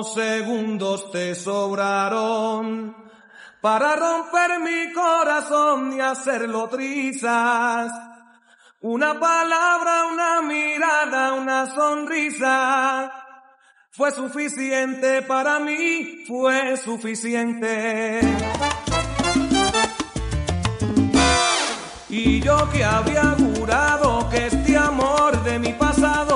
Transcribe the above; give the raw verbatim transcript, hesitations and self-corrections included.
Unos segundos te sobraron para romper mi corazón y hacerlo trizas. Una palabra, una mirada, una sonrisa fue suficiente para mí, fue suficiente. Y yo que había jurado que este amor de mi pasado